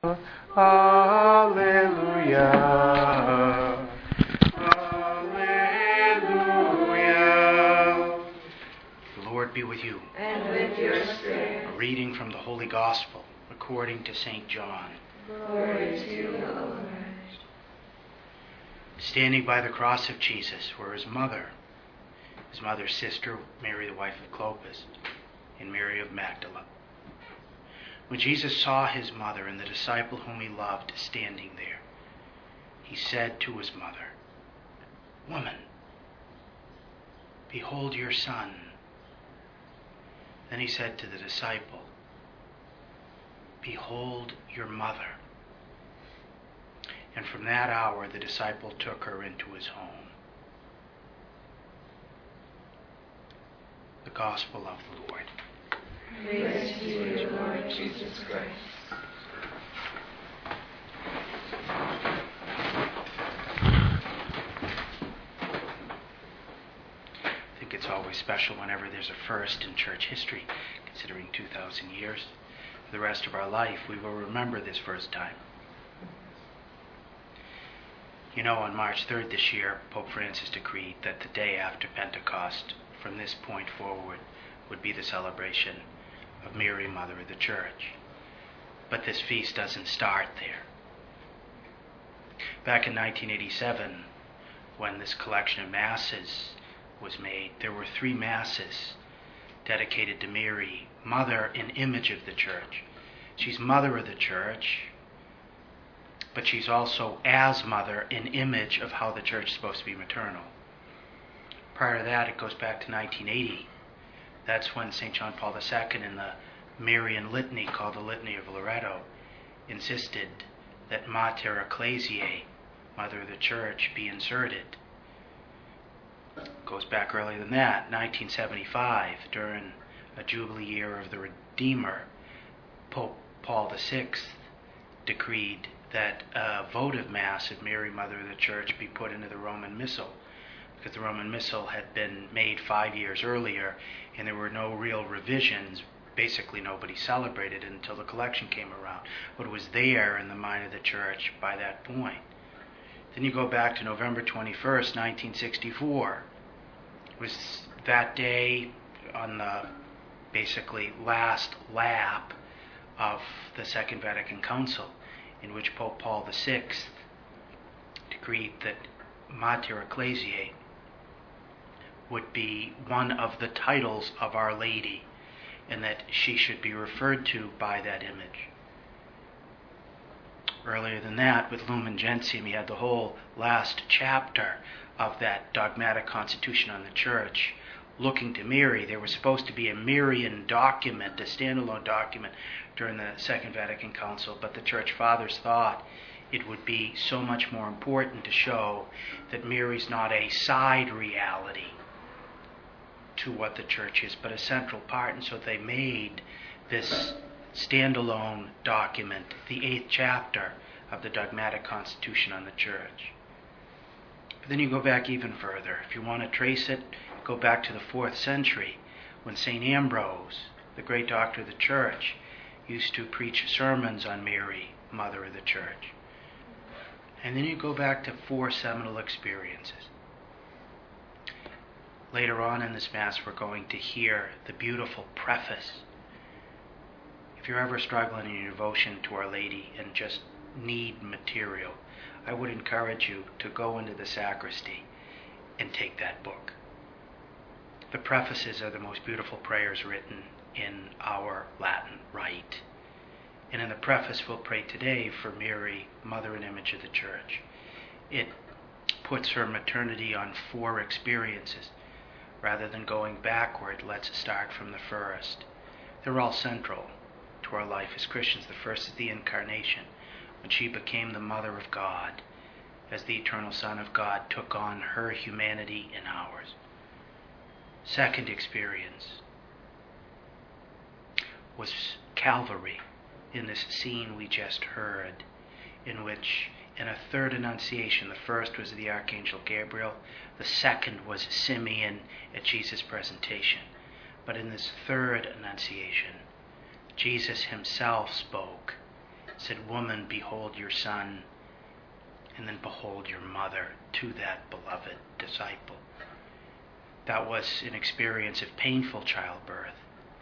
Hallelujah. Hallelujah. The Lord be with you. And with your spirit. A reading from the Holy Gospel according to St. John. Glory to you, Lord. Standing by the cross of Jesus were his mother's sister, Mary the wife of Clopas, and Mary of Magdala. When Jesus saw his mother and the disciple whom he loved standing there, he said to his mother, "Woman, behold your son." Then he said to the disciple, "Behold your mother." And from that hour the disciple took her into his home. The Gospel of the Lord. Praise to you, Lord Jesus Christ. I think it's always special whenever there's a first in church history, considering 2,000 years. For the rest of our life, we will remember this first time. You know, on March 3rd this year, Pope Francis decreed that the day after Pentecost, from this point forward, would be the celebration of Mary, Mother of the Church. But this feast doesn't start there. Back in 1987, when this collection of masses was made, there were 3 masses dedicated to Mary, Mother and image of the Church. She's Mother of the Church, but she's also as Mother an image of how the Church is supposed to be maternal. Prior to that, it goes back to 1980. That's when St. John Paul II, in the Marian litany called the Litany of Loreto, insisted that Mater Ecclesiae, Mother of the Church, be inserted. It goes back earlier than that, 1975, during a Jubilee year of the Redeemer, Pope Paul VI decreed that a votive Mass of Mary, Mother of the Church, be put into the Roman Missal, because the Roman Missal had been made 5 years earlier, and there were no real revisions. Basically, nobody celebrated it until the collection came around. But it was there in the mind of the Church by that point. Then you go back to November 21st, 1964. It was that day on the basically last lap of the Second Vatican Council, in which Pope Paul VI decreed that Mater Ecclesiae would be one of the titles of Our Lady, and that she should be referred to by that image. Earlier than that, with Lumen Gentium, he had the whole last chapter of that dogmatic constitution on the Church looking to Mary. There was supposed to be a Marian document, a standalone document, during the Second Vatican Council, but the Church Fathers thought it would be so much more important to show that Mary's not a side reality to what the Church is, but a central part, and so they made this standalone document the 8th chapter of the dogmatic constitution on the Church. But then you go back even further. If you want to trace it, go back to the 4th century, when St. Ambrose, the great doctor of the Church, used to preach sermons on Mary, Mother of the Church. And then you go back to 4 seminal experiences. Later on in this Mass, we're going to hear the beautiful preface. If you're ever struggling in your devotion to Our Lady and just need material, I would encourage you to go into the sacristy and take that book. The prefaces are the most beautiful prayers written in our Latin Rite. And in the preface, we'll pray today for Mary, Mother and Image of the Church. It puts her maternity on 4 experiences. Rather than going backward, let's start from the first. They're all central to our life as Christians. The first is the Incarnation, when she became the Mother of God, as the eternal Son of God took on her humanity and ours. Second experience was Calvary, in this scene we just heard, in which, in a third Annunciation, the first was the Archangel Gabriel, the second was Simeon at Jesus' presentation. But in this third Annunciation, Jesus himself spoke said, "Woman, behold your son," and then "Behold your mother," to that beloved disciple. That was an experience of painful childbirth.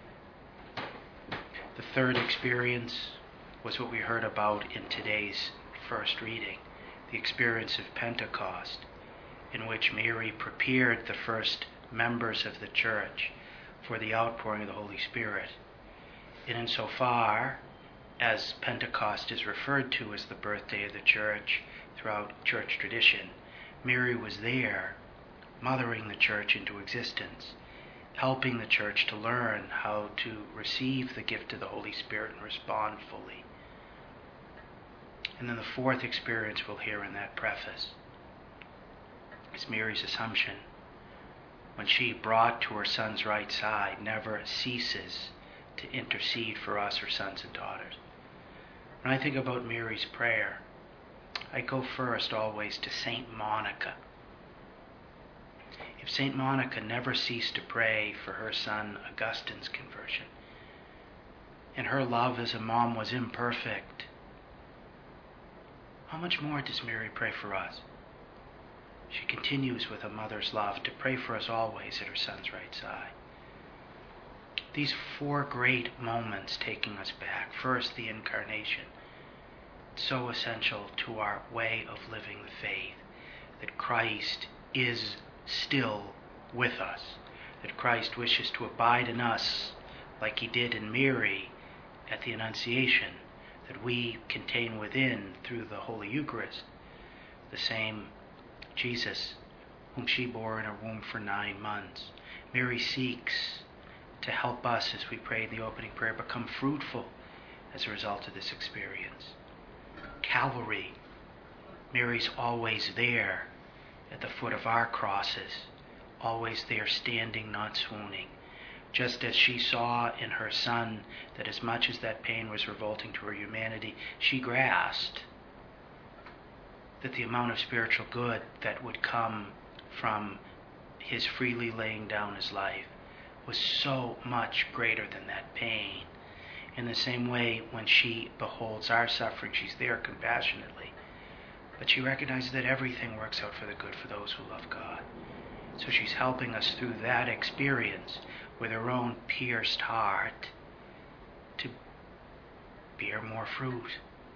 The third experience was what we heard about in today's first reading, the experience of Pentecost, in which Mary prepared the first members of the church for the outpouring of the Holy Spirit. And insofar as Pentecost is referred to as the birthday of the church throughout church tradition, Mary was there, mothering the church into existence, helping the church to learn how to receive the gift of the Holy Spirit and respond fully. And then the fourth experience we'll hear in that preface is Mary's Assumption, when she, brought to her son's right side, never ceases to intercede for us, her sons and daughters. When I think about Mary's prayer, I go first always to Saint Monica. If Saint Monica never ceased to pray for her son Augustine's conversion, and her love as a mom was imperfect, how much more does Mary pray for us? She continues with a mother's love to pray for us always at her son's right side. These four great moments taking us back. First, the Incarnation, so essential to our way of living the faith, that Christ is still with us, that Christ wishes to abide in us like he did in Mary at the Annunciation, that we contain within, through the Holy Eucharist, the same Jesus whom she bore in her womb for 9 months. Mary seeks to help us, as we pray in the opening prayer, become fruitful as a result of this experience. Calvary, Mary's always there at the foot of our crosses, always there, standing, not swooning. Just as she saw in her son that as much as that pain was revolting to her humanity, she grasped that the amount of spiritual good that would come from his freely laying down his life was so much greater than that pain. In the same way, when she beholds our suffering, she's there compassionately, but she recognizes that everything works out for the good for those who love God. So she's helping us through that experience with her own pierced heart to bear more fruit.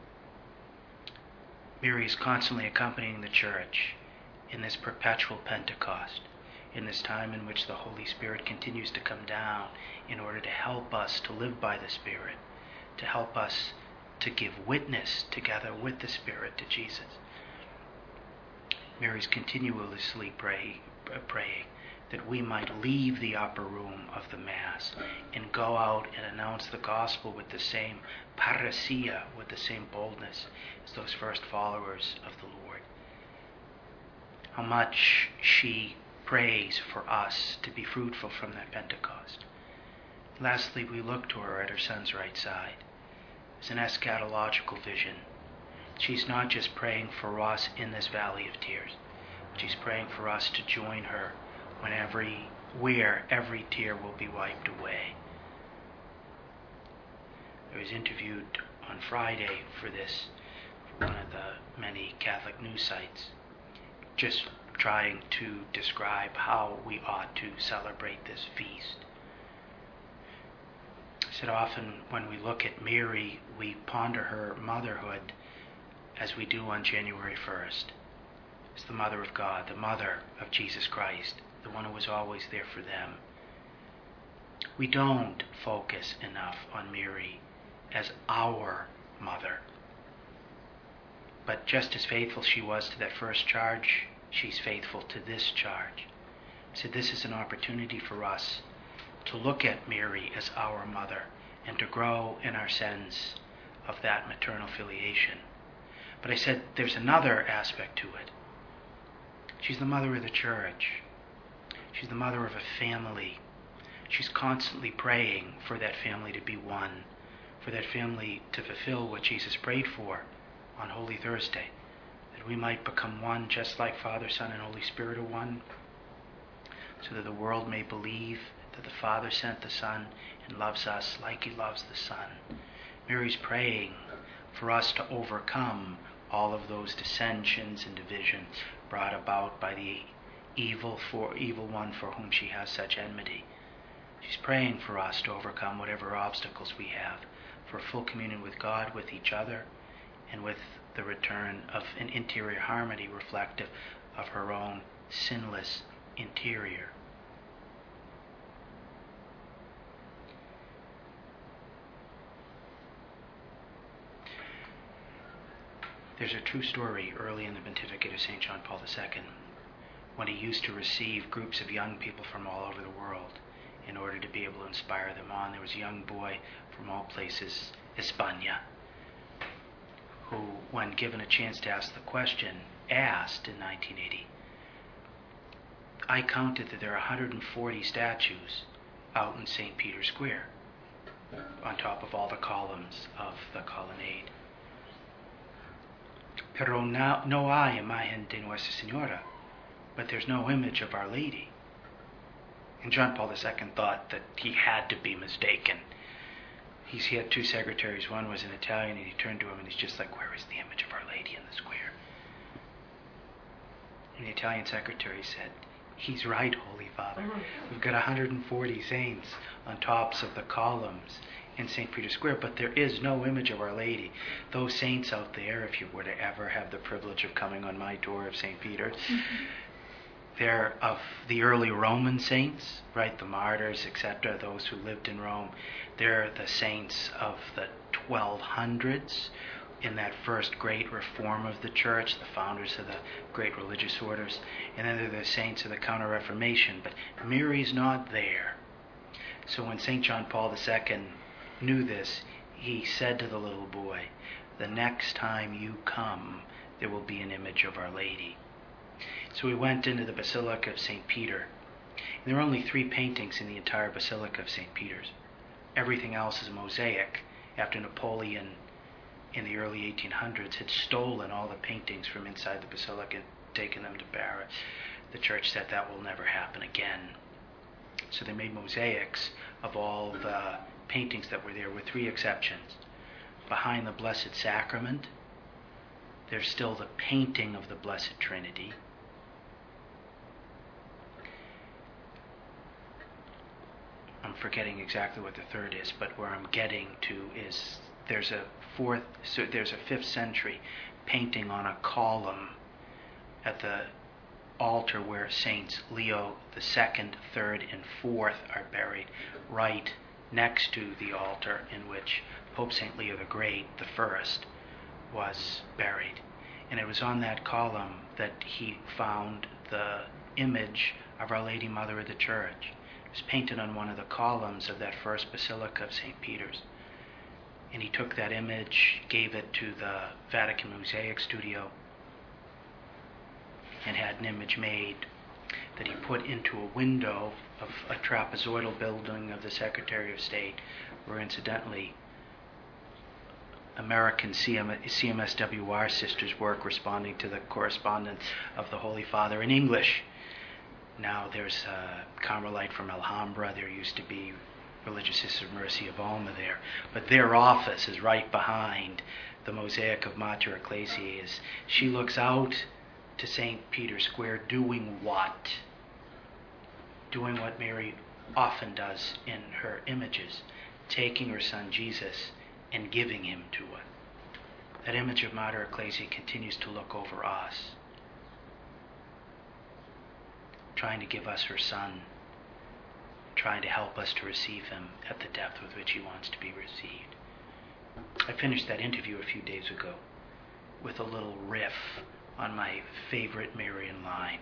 Mary is constantly accompanying the church in this perpetual Pentecost, in this time in which the Holy Spirit continues to come down in order to help us to live by the Spirit, to help us to give witness together with the Spirit to Jesus. Mary's continuously praying that we might leave the upper room of the Mass and go out and announce the gospel with the same parousia, with the same boldness as those first followers of the Lord. How much she prays for us to be fruitful from that Pentecost. Lastly, we look to her at her son's right side as an eschatological vision. She's not just praying for us in this valley of tears, but she's praying for us to join her when every tear will be wiped away. I was interviewed on Friday for one of the many Catholic news sites, just trying to describe how we ought to celebrate this feast. I said often when we look at Mary, we ponder her motherhood as we do on January 1st. As the mother of God, the mother of Jesus Christ, the one who was always there for them. We don't focus enough on Mary as our mother. But just as faithful she was to that first charge, she's faithful to this charge. So this is an opportunity for us to look at Mary as our mother and to grow in our sense of that maternal filiation. But I said there's another aspect to it. She's the mother of the church. She's the mother of a family. She's constantly praying for that family to be one, for that family to fulfill what Jesus prayed for on Holy Thursday, that we might become one just like Father, Son, and Holy Spirit are one, so that the world may believe that the Father sent the Son and loves us like he loves the Son. Mary's praying for us to overcome all of those dissensions and divisions brought about by the evil one for whom she has such enmity. She's praying for us to overcome whatever obstacles we have for full communion with God, with each other, and with the return of an interior harmony reflective of her own sinless interior. There's a true story early in the pontificate of St. John Paul II, when he used to receive groups of young people from all over the world in order to be able to inspire them on. There was a young boy from all places, España, who, when given a chance to ask the question, asked in 1980, I counted that there are 140 statues out in St. Peter's Square, on top of all the columns of the colonnade. Pero no hay imagen de Nuestra Señora, but there's no image of Our Lady. And John Paul II thought that he had to be mistaken. He had two secretaries. One was an Italian, and he turned to him and he's just like, where is the image of Our Lady in the square? And the Italian secretary said, he's right, Holy Father. We've got 140 saints on tops of the columns in St. Peter's Square, but there is no image of Our Lady. Those saints out there, if you were to ever have the privilege of coming on my tour of St. Peter's, they're of the early Roman saints, right? The martyrs, etc., those who lived in Rome. They're the saints of the 1200s, in that first great reform of the church, the founders of the great religious orders. And then they're the saints of the Counter-Reformation. But Mary's not there. So when St. John Paul II knew this, he said to the little boy, the next time you come, there will be an image of Our Lady. So we went into the Basilica of St. Peter. And there are only 3 paintings in the entire Basilica of St. Peter's. Everything else is mosaic, after Napoleon in the early 1800s had stolen all the paintings from inside the Basilica and taken them to Paris. The church said that will never happen again. So they made mosaics of all the paintings that were there, with 3 exceptions. Behind the Blessed Sacrament, there's still the painting of the Blessed Trinity. I'm forgetting exactly what the third is, but where I'm getting to is there's a 5th century painting on a column at the altar where Saints Leo II, 3rd, and 4th are buried, right next to the altar in which Pope St. Leo the Great, the first, was buried. And it was on that column that he found the image of Our Lady Mother of the Church. It was painted on one of the columns of that first Basilica of St. Peter's. And he took that image, gave it to the Vatican Mosaic Studio, and had an image made that he put into a window of a trapezoidal building of the Secretary of State, where incidentally American CMSWR sisters work responding to the correspondence of the Holy Father in English. Now there's a Carmelite from Alhambra. There used to be Religious Sisters of Mercy of Alma there. But their office is right behind the mosaic of Mater Ecclesiae. She looks out to St. Peter's Square doing what? Doing what Mary often does in her images, taking her son Jesus and giving him to us. That image of Mater Ecclesiae continues to look over us, trying to give us her son, trying to help us to receive him at the depth with which he wants to be received. I finished that interview a few days ago with a little riff on my favorite Marian line.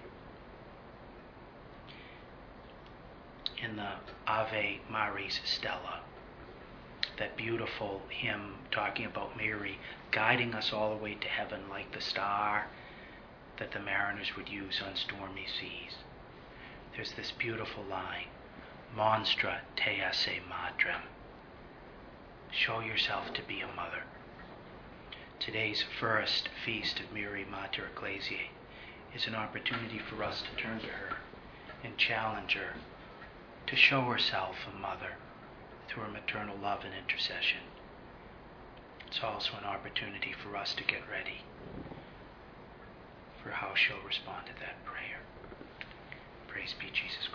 In the Ave Maris Stella, that beautiful hymn talking about Mary guiding us all the way to heaven like the star that the mariners would use on stormy seas. There's this beautiful line, Monstra te esse madrem. Show yourself to be a mother. Today's first feast of Mary Mater Ecclesiae is an opportunity for us to turn to her and challenge her to show herself a mother through her maternal love and intercession. It's also an opportunity for us to get ready for how she'll respond to that prayer. Praise be Jesus